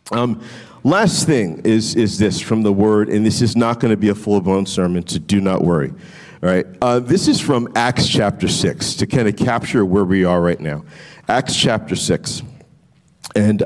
Last thing is this from the Word, and this is not going to be a full-blown sermon, so do not worry. All right, this is from Acts chapter 6 to kind of capture where we are right now. Acts chapter 6, and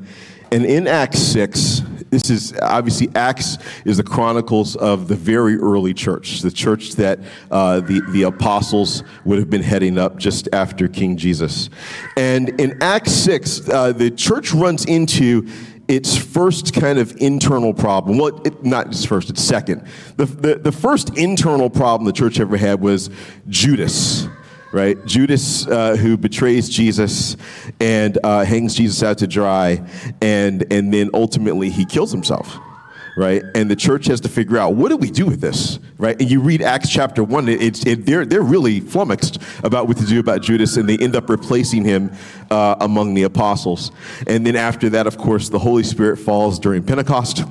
in Acts 6, this is obviously Acts is the chronicles of the very early church, the church that the apostles would have been heading up just after King Jesus. And in Acts 6, the church runs into its first kind of internal problem. Well, not its first, its second. The first internal problem the church ever had was Judas, right? Judas, who betrays Jesus and hangs Jesus out to dry, and then ultimately he kills himself, right? And the church has to figure out, what do we do with this, right? And you read Acts chapter 1, they're really flummoxed about what to do about Judas, and they end up replacing him among the apostles. And then after that, of course, the Holy Spirit falls during Pentecost,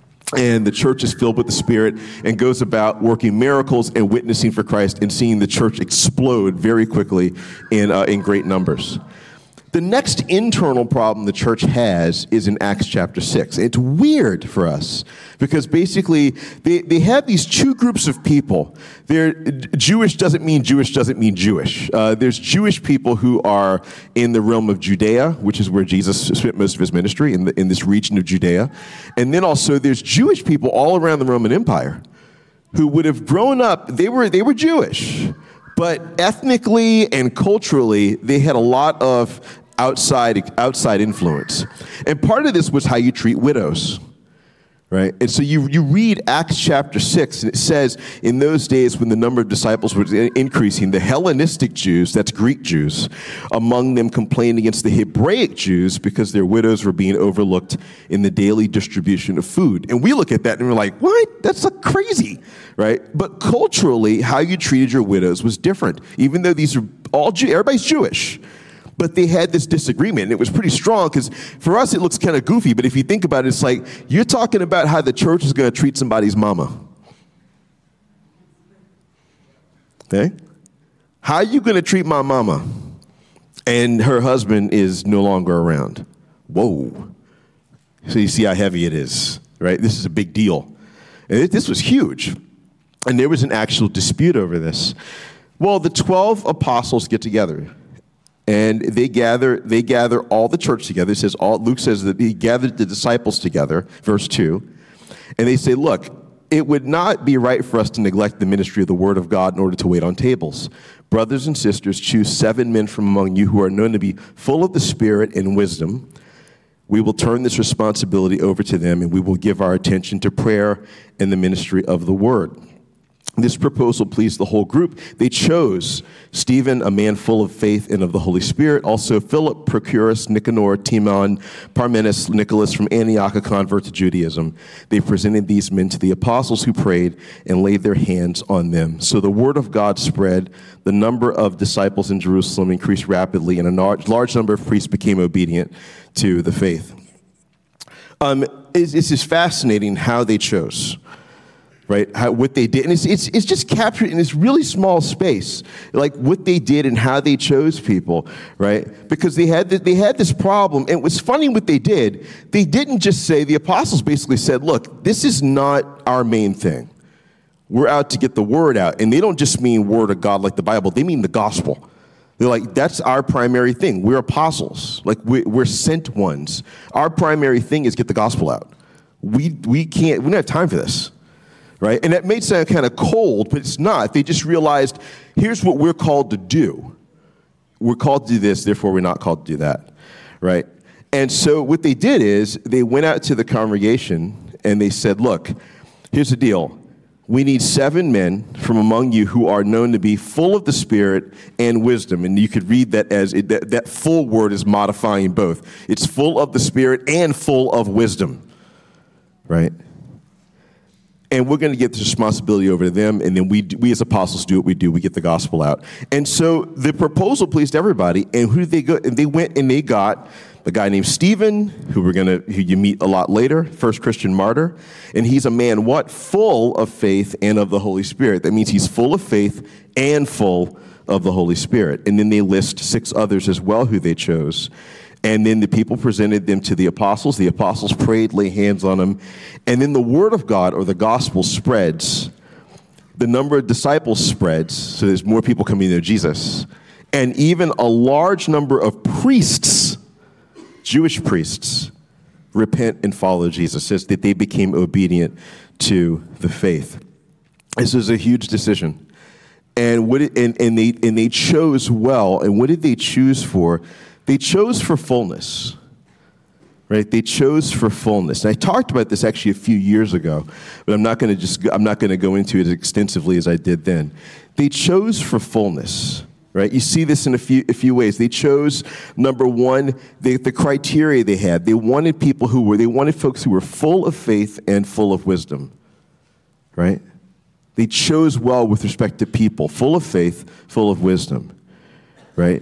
and the church is filled with the Spirit and goes about working miracles and witnessing for Christ and seeing the church explode very quickly in great numbers. The next internal problem the church has is in Acts chapter 6. It's weird for us because basically they have these two groups of people. Jewish doesn't mean Jewish doesn't mean Jewish. There's Jewish people who are in the realm of Judea, which is where Jesus spent most of his ministry, in this region of Judea. And then also there's Jewish people all around the Roman Empire who would have grown up, they were Jewish. But ethnically and culturally, they had a lot of outside influence. And part of this was how you treat widows, right? And so you read Acts chapter 6, and it says, in those days when the number of disciples was increasing, the Hellenistic Jews, that's Greek Jews, among them complained against the Hebraic Jews because their widows were being overlooked in the daily distribution of food. And we look at that and we're like, what? That's like crazy, right? But culturally, how you treated your widows was different. Even though these are all everybody's Jewish. But they had this disagreement, and it was pretty strong because for us it looks kind of goofy, but if you think about it, it's like you're talking about how the church is going to treat somebody's mama. Okay? How are you going to treat my mama? And her husband is no longer around. Whoa. So you see how heavy it is, right? This is a big deal. And this was huge. And there was an actual dispute over this. Well, the 12 apostles get together. And they gather all the church together. It says Luke says that he gathered the disciples together, verse 2. And they say, look, it would not be right for us to neglect the ministry of the word of God in order to wait on tables. Brothers and sisters, choose 7 men from among you who are known to be full of the Spirit and wisdom. We will turn this responsibility over to them, and we will give our attention to prayer and the ministry of the word. This proposal pleased the whole group. They chose Stephen, a man full of faith and of the Holy Spirit, also Philip, Prochorus, Nicanor, Timon, Parmenas, Nicholas from Antioch, a convert to Judaism. They presented these men to the apostles who prayed and laid their hands on them. So the word of God spread. The number of disciples in Jerusalem increased rapidly, and a large number of priests became obedient to the faith. It's just fascinating how they chose. Right, what they did, and it's just captured in this really small space, like what they did and how they chose people, right? Because they had this problem, and it was funny what they did. They didn't just say, the apostles basically said, look, this is not our main thing. We're out to get the word out, and they don't just mean word of God like the Bible. They mean the gospel. They're like, that's our primary thing. We're apostles, like we're sent ones. Our primary thing is get the gospel out. We don't have time for this. Right? And that may sound kind of cold, but it's not. They just realized, here's what we're called to do. We're called to do this, therefore we're not called to do that. Right? And so what they did is they went out to the congregation and they said, look, here's the deal. We need 7 men from among you who are known to be full of the Spirit and wisdom. And you could read that as that full word is modifying both. It's full of the Spirit and full of wisdom. Right? And we're going to get this responsibility over to them, and then we as apostles do what we do. We get the gospel out. And so the proposal pleased everybody, and who did they go? And they went and they got a guy named Stephen, who you meet a lot later, first Christian martyr. And he's a man, what? Full of faith and of the Holy Spirit. That means he's full of faith and full of the Holy Spirit. And then they list 6 others as well who they chose. And then the people presented them to the apostles. The apostles prayed, lay hands on them. And then the word of God, or the gospel, spreads. The number of disciples spreads, so there's more people coming to know Jesus. And even a large number of priests, Jewish priests, repent and follow Jesus. It says that they became obedient to the faith. This is a huge decision. And they chose well. And what did they choose for? They chose for fullness, right? They chose for fullness. And I talked about this actually a few years ago, but I'm not going to go into it as extensively as I did then. They chose for fullness, right? You see this in a few ways. They chose, number one, the criteria they had. They wanted folks who were full of faith and full of wisdom, right? They chose well with respect to people, full of faith, full of wisdom, right?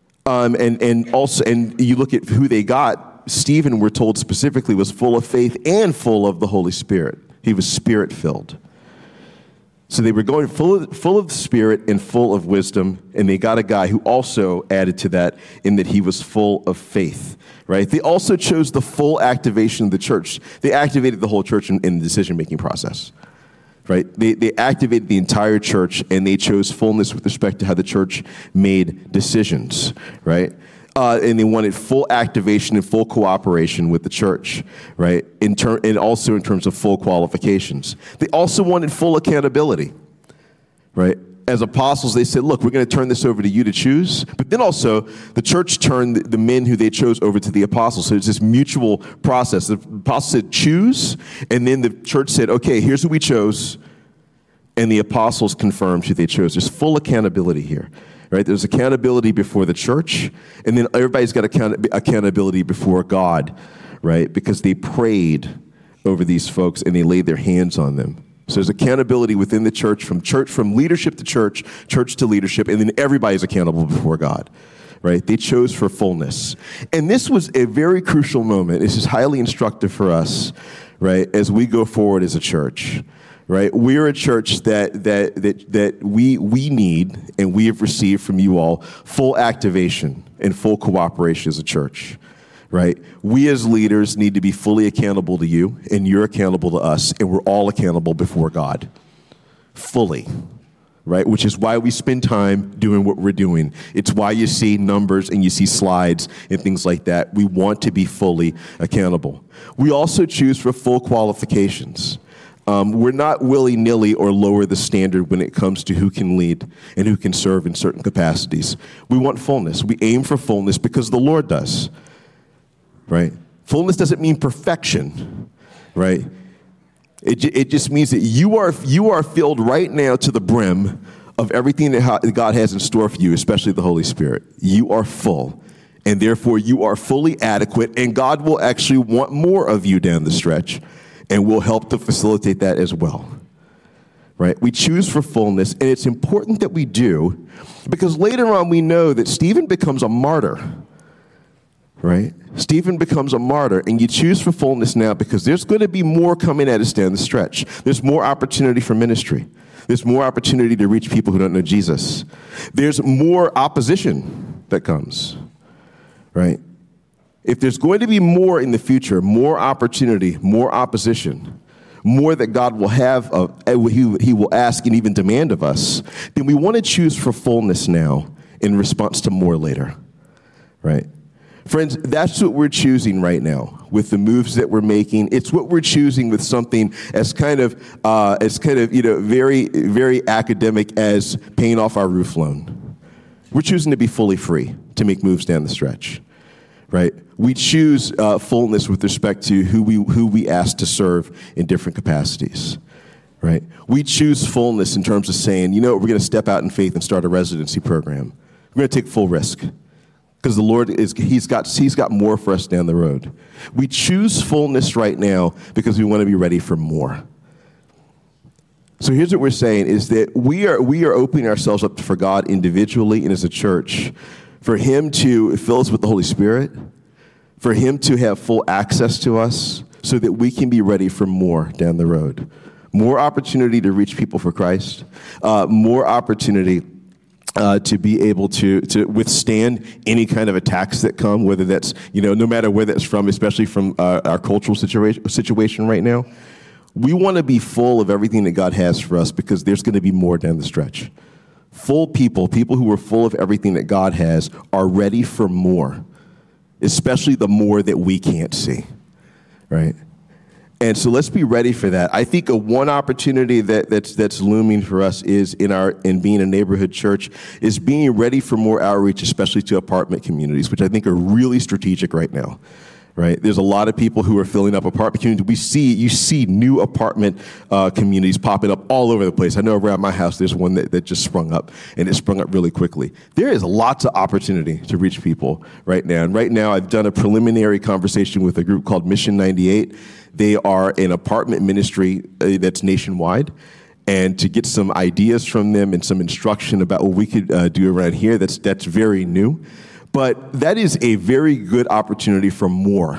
And you look at who they got. Stephen, we're told specifically, was full of faith and full of the Holy Spirit. He was Spirit-filled. So they were going full of the Spirit and full of wisdom, and they got a guy who also added to that in that he was full of faith, right? They also chose the full activation of the church. They activated the whole church in the decision-making process. Right? They activated the entire church, and they chose fullness with respect to how the church made decisions, right? And they wanted full activation and full cooperation with the church, right? And also in terms of full qualifications. They also wanted full accountability, right? As apostles, they said, look, we're going to turn this over to you to choose. But then also, the church turned the men who they chose over to the apostles. So it's this mutual process. The apostles said, choose. And then the church said, okay, here's who we chose. And the apostles confirmed who they chose. There's full accountability here, right? There's accountability before the church. And then everybody's got accountability before God, right? Because they prayed over these folks and they laid their hands on them. So there's accountability within the church, from leadership to church to leadership, and then everybody's accountable before God, right? They chose for fullness. And this was a very crucial moment. This is highly instructive for us, right, as we go forward as a church, right? We're a church that we need, and we have received from you all, full activation and full cooperation as a church. Right? We as leaders need to be fully accountable to you, and you're accountable to us, and we're all accountable before God. Fully. Right? Which is why we spend time doing what we're doing. It's why you see numbers and you see slides and things like that. We want to be fully accountable. We also choose for full qualifications. We're not willy-nilly or lower the standard when it comes to who can lead and who can serve in certain capacities. We want fullness. We aim for fullness because the Lord does. Right? Fullness doesn't mean perfection, right? It just means that you are filled right now to the brim of everything that God has in store for you, especially the Holy Spirit. You are full, and therefore you are fully adequate, and God will actually want more of you down the stretch, and will help to facilitate that as well. Right? We choose for fullness, and it's important that we do, because later on we know that Stephen becomes a martyr. Right? Stephen becomes a martyr, and you choose for fullness now because there's going to be more coming at us down the stretch. There's more opportunity for ministry. There's more opportunity to reach people who don't know Jesus. There's more opposition that comes, right? If there's going to be more in the future, more opportunity, more opposition, more that God will have, he will ask and even demand of us, then we want to choose for fullness now in response to more later, right? Friends, that's what we're choosing right now with the moves that we're making. It's what we're choosing with something as kind of very, very academic as paying off our roof loan. We're choosing to be fully free to make moves down the stretch, right? We choose fullness with respect to who we ask to serve in different capacities, right? We choose fullness in terms of saying, we're going to step out in faith and start a residency program. We're going to take full risk. Because the Lord he's got more for us down the road. We choose fullness right now because we want to be ready for more. So here's what we're saying is that we are opening ourselves up for God individually and as a church, for him to fill us with the Holy Spirit, for him to have full access to us so that we can be ready for more down the road. More opportunity to reach people for Christ, more opportunity to be able to withstand any kind of attacks that come, whether that's, no matter where that's from, especially from our cultural situation right now. We want to be full of everything that God has for us because there's going to be more down the stretch. Full people who are full of everything that God has are ready for more, especially the more that we can't see, right? And so let's be ready for that. I think one opportunity that's looming for us is in being a neighborhood church is being ready for more outreach, especially to apartment communities, which I think are really strategic right now. Right, there's a lot of people who are filling up apartment communities. You see new apartment communities popping up all over the place. I know around my house there's one that just sprung up, and it sprung up really quickly. There is lots of opportunity to reach people right now. And right now I've done a preliminary conversation with a group called Mission 98. They are an apartment ministry that's nationwide. And to get some ideas from them and some instruction about what we could do around here, that's very new. But that is a very good opportunity for more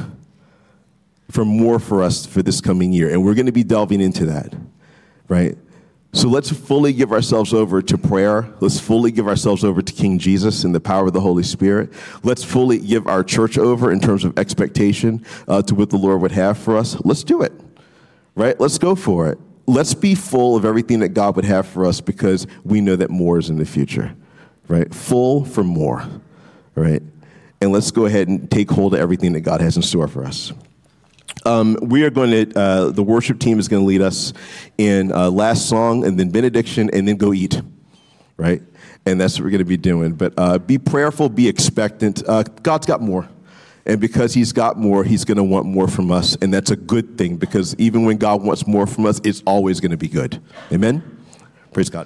for us for this coming year. And we're going to be delving into that, right? So let's fully give ourselves over to prayer. Let's fully give ourselves over to King Jesus and the power of the Holy Spirit. Let's fully give our church over in terms of expectation to what the Lord would have for us. Let's do it, right? Let's go for it. Let's be full of everything that God would have for us because we know that more is in the future, right? Full for more. Right? And let's go ahead and take hold of everything that God has in store for us. We are going to, the worship team is going to lead us in last song and then benediction and then go eat, right? And that's what we're going to be doing. But be prayerful, be expectant. God's got more. And because he's got more, he's going to want more from us. And that's a good thing because even when God wants more from us, it's always going to be good. Amen? Praise God.